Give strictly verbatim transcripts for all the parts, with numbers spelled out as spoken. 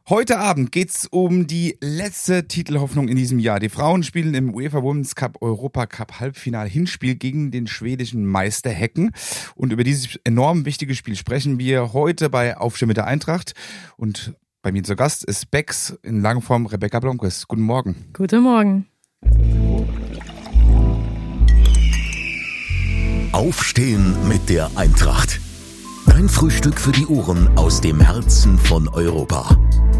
Heute Abend geht's um die letzte Titelhoffnung in diesem Jahr. Die Frauen spielen im UEFA Women's Cup Europa Cup Halbfinal Hinspiel gegen den schwedischen Meister Häcken. Und über dieses enorm wichtige Spiel sprechen wir heute bei Aufstehen mit der Eintracht. Und bei mir zu Gast ist Becks in Langform Rebecca Blomqvist. Guten Morgen. Guten Morgen. Aufstehen mit der Eintracht. Dein Frühstück für die Ohren aus dem Herzen von Europa.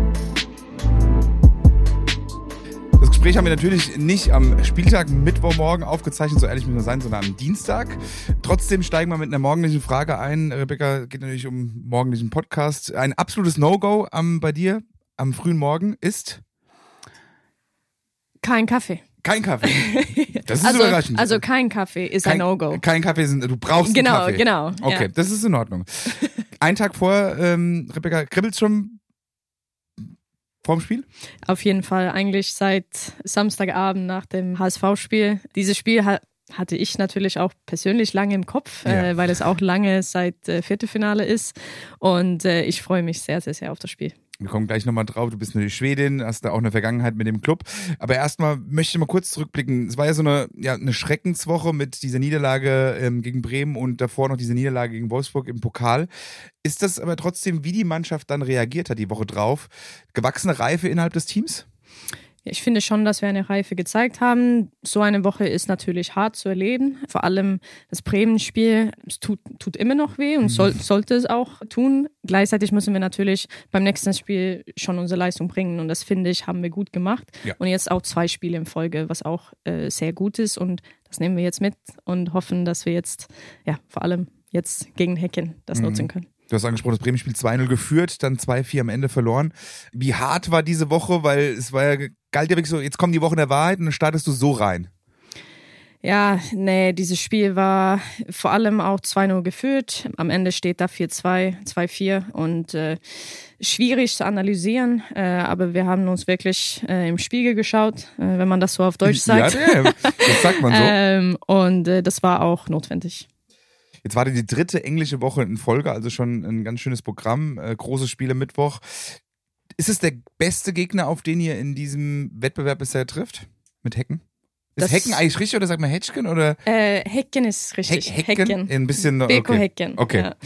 Das Gespräch haben wir natürlich nicht am Spieltag Mittwochmorgen aufgezeichnet, so ehrlich müssen wir sein, sondern am Dienstag. Trotzdem steigen wir mit einer morgendlichen Frage ein. Rebecca, geht natürlich um morgendlichen Podcast. Ein absolutes No-Go am, bei dir am frühen Morgen ist? Kein Kaffee. Kein Kaffee. Das ist also, überraschend. Also kein Kaffee ist kein, ein No-Go. Kein Kaffee, ist, du brauchst genau, einen Kaffee. Genau, genau. Okay, ja. Das ist in Ordnung. Ein Tag vor, ähm, Rebecca, kribbelt's schon vorm Spiel? Auf jeden Fall. Eigentlich seit Samstagabend nach dem H S V-Spiel. Dieses Spiel hat hatte ich natürlich auch persönlich lange im Kopf, ja. äh, weil es auch lange seit äh, Viertelfinale ist. Und äh, ich freue mich sehr, sehr, sehr auf das Spiel. Wir kommen gleich nochmal drauf. Du bist eine Schwedin, hast da auch eine Vergangenheit mit dem Club. Aber erstmal möchte ich mal kurz zurückblicken. Es war ja so eine, ja, eine Schreckenswoche mit dieser Niederlage ähm, gegen Bremen und davor noch diese Niederlage gegen Wolfsburg im Pokal. Ist das aber trotzdem, wie die Mannschaft dann reagiert hat die Woche drauf, gewachsene Reife innerhalb des Teams? Ich finde schon, dass wir eine Reife gezeigt haben. So eine Woche ist natürlich hart zu erleben. Vor allem das Bremen-Spiel, es tut, tut immer noch weh und soll, sollte es auch tun. Gleichzeitig müssen wir natürlich beim nächsten Spiel schon unsere Leistung bringen. Und das, finde ich, haben wir gut gemacht. Ja. Und jetzt auch zwei Spiele in Folge, was auch äh, sehr gut ist. Und das nehmen wir jetzt mit und hoffen, dass wir jetzt, ja, vor allem jetzt gegen Häcken das mhm. nutzen können. Du hast angesprochen, das Bremen-Spiel zwei null geführt, dann zwei vier am Ende verloren. Wie hart war diese Woche? Weil es war ja, galt ja wirklich so, jetzt kommen die Wochen der Wahrheit und dann startest du so rein. Ja, nee, dieses Spiel war vor allem auch zwei null geführt. Am Ende steht da vier zwei, zwei vier und äh, schwierig zu analysieren. Äh, aber wir haben uns wirklich äh, im Spiegel geschaut, äh, wenn man das so auf Deutsch sagt. Ja, das sagt man so. ähm, und äh, das war auch notwendig. Jetzt war die dritte englische Woche in Folge, also schon ein ganz schönes Programm, äh, große Spiele Mittwoch. Ist es der beste Gegner, auf den ihr in diesem Wettbewerb bisher trifft? Mit Häcken? Ist das Häcken eigentlich richtig oder sagt man Hätschken? Oder? Äh, Häcken ist richtig. He- Häcken? Häcken? Ein bisschen, okay. Beko Häcken. Okay. Ja.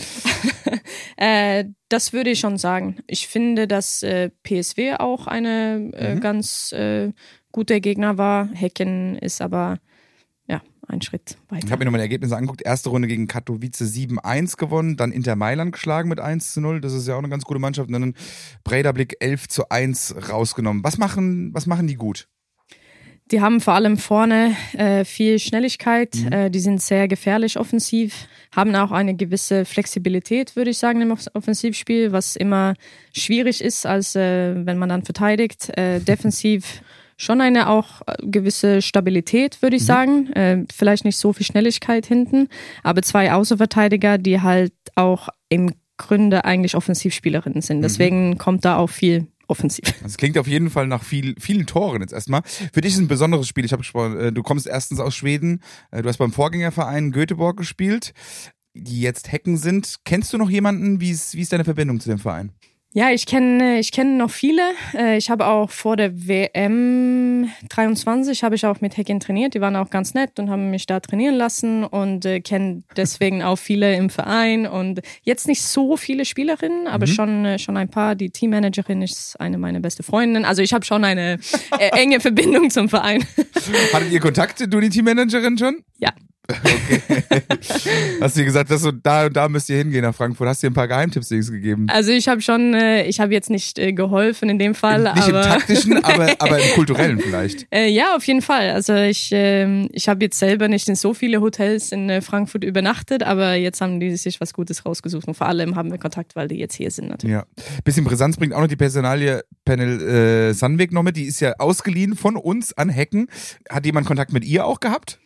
äh, das würde ich schon sagen. Ich finde, dass äh, P S V auch eine äh, mhm. ganz äh, guter Gegner war. Häcken ist aber ein Schritt weiter. Ich habe mir nochmal die Ergebnisse angeguckt. Erste Runde gegen Katowice sieben eins gewonnen, dann Inter Mailand geschlagen mit eins zu null. Das ist ja auch eine ganz gute Mannschaft. Und dann Breidablik elf zu eins rausgenommen. Was machen, was machen die gut? Die haben vor allem vorne äh, viel Schnelligkeit. Mhm. Äh, die sind sehr gefährlich offensiv, haben auch eine gewisse Flexibilität, würde ich sagen, im Offensivspiel, was immer schwierig ist, als äh, wenn man dann verteidigt. Äh, defensiv schon eine auch gewisse Stabilität, würde ich mhm. sagen. Äh, vielleicht nicht so viel Schnelligkeit hinten, aber zwei Außenverteidiger, die halt auch im Grunde eigentlich Offensivspielerinnen sind. Deswegen mhm. kommt da auch viel offensiv. Das klingt auf jeden Fall nach viel, vielen Toren jetzt erstmal. Für dich ist ein besonderes Spiel. Ich habe gesprochen, du kommst erstens aus Schweden, du hast beim Vorgängerverein Göteborg gespielt, die jetzt Häcken sind. Kennst du noch jemanden? Wie ist, wie ist deine Verbindung zu dem Verein? Ja, ich kenne ich kenne noch viele. Ich habe auch vor der W M dreiundzwanzig habe ich auch mit Häcken trainiert. Die waren auch ganz nett und haben mich da trainieren lassen und äh, kenne deswegen auch viele im Verein und jetzt nicht so viele Spielerinnen, aber mhm. schon äh, schon ein paar. Die Teammanagerin ist eine meiner beste Freundinnen. Also ich habe schon eine äh, enge Verbindung zum Verein. Hattet ihr Kontakte, du die Teammanagerin schon? Ja. Okay. Hast du gesagt, dass du da und da müsst ihr hingehen nach Frankfurt? Hast du dir ein paar Geheimtipps gegeben? Also ich habe schon, äh, ich habe jetzt nicht äh, geholfen in dem Fall. Nicht aber im taktischen, aber, aber im kulturellen vielleicht. Äh, ja, auf jeden Fall. Also ich, äh, ich habe jetzt selber nicht in so viele Hotels in äh, Frankfurt übernachtet, aber jetzt haben die sich was Gutes rausgesucht und vor allem haben wir Kontakt, weil die jetzt hier sind natürlich. Ja. Bisschen Brisanz bringt auch noch die Personalie Pernille äh, Sandweg noch mit. Die ist ja ausgeliehen von uns an Häcken. Hat jemand Kontakt mit ihr auch gehabt?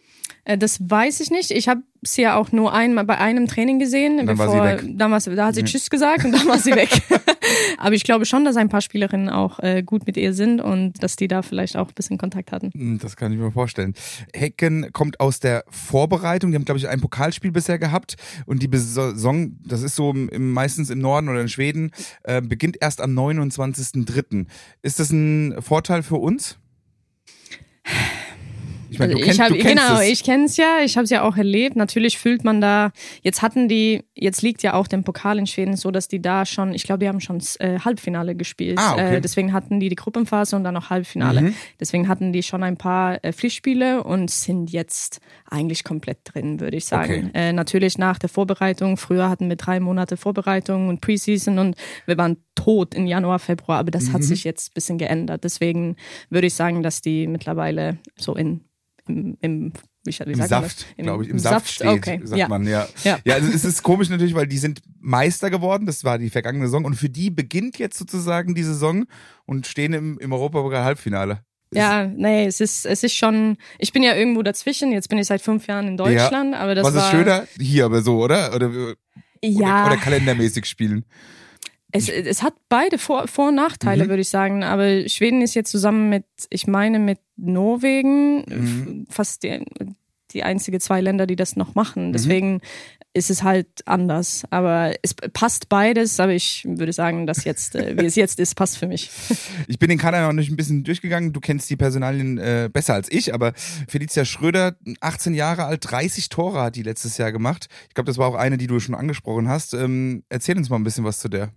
Äh, das weiß ich nicht. Ich habe sie ja auch nur einmal bei einem Training gesehen. Und dann bevor, war sie weg. Damals, da hat sie Tschüss gesagt und dann war sie weg. Aber ich glaube schon, dass ein paar Spielerinnen auch äh, gut mit ihr sind und dass die da vielleicht auch ein bisschen Kontakt hatten. Das kann ich mir vorstellen. Hecken kommt aus der Vorbereitung. Die haben, glaube ich, ein Pokalspiel bisher gehabt. Und die Saison, das ist so im, meistens im Norden oder in Schweden, äh, beginnt erst am neunundzwanzigsten dritten Ist das ein Vorteil für uns? Ich meine, du also kennst, ich hab, du kennst genau, es. ich kenne es ja, ich habe es ja auch erlebt. Natürlich fühlt man da, jetzt hatten die, jetzt liegt ja auch der Pokal in Schweden so, dass die da schon, ich glaube, die haben schon äh, Halbfinale gespielt. Ah, okay. äh, deswegen hatten die die Gruppenphase und dann noch Halbfinale. Mhm. Deswegen hatten die schon ein paar äh, Pflichtspiele und sind jetzt eigentlich komplett drin, würde ich sagen. Okay. Äh, natürlich nach der Vorbereitung, früher hatten wir drei Monate Vorbereitung und Preseason und wir waren tot im Januar, Februar, aber das mhm. hat sich jetzt ein bisschen geändert. Deswegen würde ich sagen, dass die mittlerweile so in Im, im, wie, wie Im Saft, glaube ich, im Saft, Saft steht, okay. sagt ja. man, ja. Ja, ja also es ist komisch natürlich, weil die sind Meister geworden, das war die vergangene Saison und für die beginnt jetzt sozusagen die Saison und stehen im, im Europapokal-Halbfinale. Ja, nee, es ist, es ist schon, ich bin ja irgendwo dazwischen, jetzt bin ich seit fünf Jahren in Deutschland, ja. aber das Was war... ist schöner? Hier aber so, oder? Oder, ja. oder, oder kalendermäßig spielen? Es, es hat beide Vor-, Vor- und Nachteile, mhm. würde ich sagen. Aber Schweden ist jetzt zusammen mit, ich meine, mit Norwegen mhm. fast die, die einzige zwei Länder, die das noch machen. Deswegen mhm. ist es halt anders. Aber es passt beides. Aber ich würde sagen, dass jetzt, wie es jetzt ist, passt für mich. Ich bin den Kader noch nicht ein bisschen durchgegangen. Du kennst die Personalien äh, besser als ich. Aber Felicia Schröder, achtzehn Jahre alt, dreißig Tore hat die letztes Jahr gemacht. Ich glaube, das war auch eine, die du schon angesprochen hast. Ähm, erzähl uns mal ein bisschen was zu der.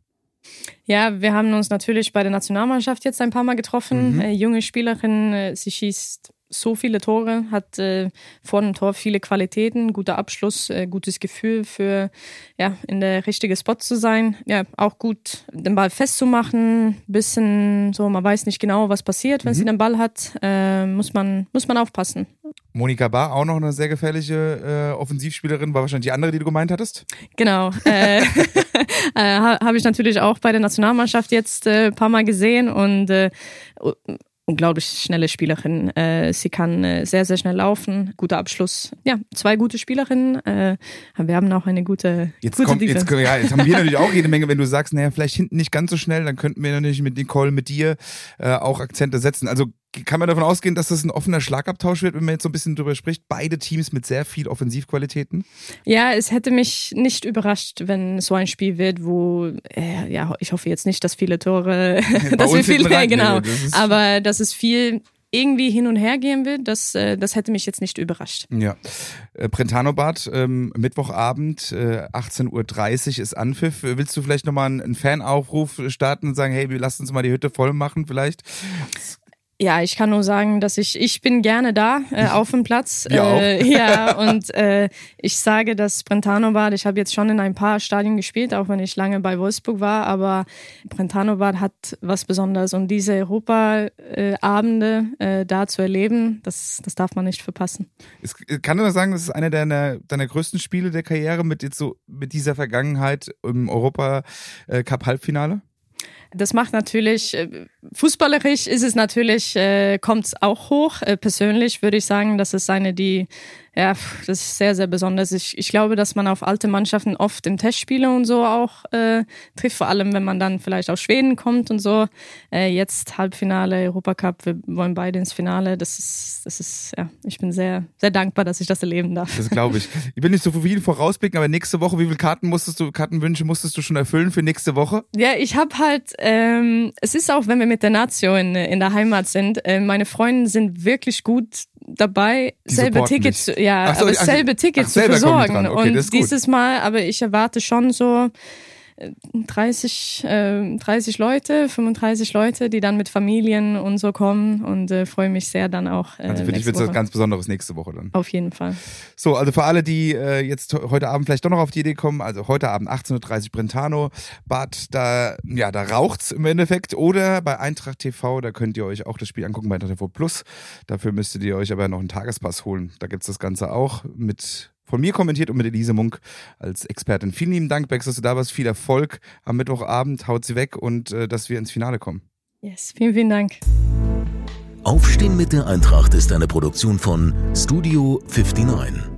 Ja, wir haben uns natürlich bei der Nationalmannschaft jetzt ein paar Mal getroffen. Mhm. Äh, junge Spielerin, äh, sie schießt so viele Tore, hat äh, vor dem Tor viele Qualitäten, guter Abschluss, äh, gutes Gefühl für ja in der richtigen Spot zu sein. Ja, auch gut den Ball festzumachen, bisschen so, man weiß nicht genau, was passiert, wenn mhm. sie den Ball hat, äh, muss man muss man aufpassen. Monika Bahr, auch noch eine sehr gefährliche äh, Offensivspielerin, war wahrscheinlich die andere, die du gemeint hattest? Genau. Äh, äh, habe ich natürlich auch bei der Nationalmannschaft jetzt ein äh, paar Mal gesehen und äh, unglaublich schnelle Spielerin. Äh, sie kann äh, sehr, sehr schnell laufen, guter Abschluss. Ja, zwei gute Spielerinnen. Äh, wir haben auch eine gute, jetzt gute kommt, jetzt, ja, jetzt haben wir natürlich auch jede Menge, wenn du sagst, naja, vielleicht hinten nicht ganz so schnell, dann könnten wir natürlich mit Nicole, mit dir äh, auch Akzente setzen. Also kann man davon ausgehen, dass das ein offener Schlagabtausch wird, wenn man jetzt so ein bisschen drüber spricht? Beide Teams mit sehr viel Offensivqualitäten? Ja, es hätte mich nicht überrascht, wenn so ein Spiel wird, wo, äh, ja, ich hoffe jetzt nicht, dass viele Tore, dass wir viel mehr, genau, das aber dass es viel irgendwie hin und her gehen wird, das, äh, das hätte mich jetzt nicht überrascht. Ja. Äh, Brentano-Bad, ähm, Mittwochabend, äh, achtzehn Uhr dreißig ist Anpfiff. Willst du vielleicht nochmal einen, einen Fanaufruf starten und sagen, hey, wir lassen uns mal die Hütte voll machen vielleicht? Ja, ich kann nur sagen, dass ich, ich bin gerne da, äh, auf dem Platz. Wir auch. Äh, ja, und äh, ich sage, dass Brentano-Bad, ich habe jetzt schon in ein paar Stadien gespielt, auch wenn ich lange bei Wolfsburg war, aber Brentano-Bad hat was Besonderes und diese Europa-Abende äh, da zu erleben, das, das darf man nicht verpassen. Es, kann du sagen, das ist einer deiner, deiner größten Spiele der Karriere mit jetzt so, mit dieser Vergangenheit im Europa-Cup-Halbfinale? Das macht natürlich, fußballerisch ist es natürlich, äh, kommt es auch hoch. Äh, persönlich würde ich sagen, das ist eine, die, ja, das ist sehr, sehr besonders. Ich, ich glaube, dass man auf alte Mannschaften oft im Testspiele und so auch äh, trifft, vor allem wenn man dann vielleicht aus Schweden kommt und so. Äh, jetzt Halbfinale, Europacup, wir wollen beide ins Finale. Das ist, das ist, ja, ich bin sehr, sehr dankbar, dass ich das erleben darf. Das glaube ich. Ich will nicht so viel vorausblicken, aber nächste Woche, wie viele Karten musstest du, Kartenwünsche musstest du schon erfüllen für nächste Woche? Ja, ich habe halt, ähm, es ist auch, wenn wir mit der Nazio in, in der Heimat sind, äh, meine Freunde sind wirklich gut dabei, Die selbe Tickets, zu, ja, so, aber ach, selbe Tickets ach, zu versorgen. Okay, und dieses Mal, aber ich erwarte schon so dreißig, äh, dreißig Leute, fünfunddreißig Leute, die dann mit Familien und so kommen und äh, freue mich sehr dann auch. Äh, also für dich wird es was ganz Besonderes nächste Woche dann. Auf jeden Fall. So, also für alle, die äh, jetzt heute Abend vielleicht doch noch auf die Idee kommen, also heute Abend achtzehn Uhr dreißig Brentano, Bad, da, ja, da raucht's im Endeffekt. Oder bei Eintracht T V, da könnt ihr euch auch das Spiel angucken bei Eintracht T V Plus. Dafür müsstet ihr euch aber noch einen Tagespass holen. Da gibt's das Ganze auch mit von mir kommentiert und mit Elise Munk als Expertin. Vielen lieben Dank, Bex, dass du da warst. Viel Erfolg am Mittwochabend. Haut sie weg und äh, dass wir ins Finale kommen. Yes, vielen, vielen Dank. Aufstehen mit der Eintracht ist eine Produktion von Studio neunundfünfzig.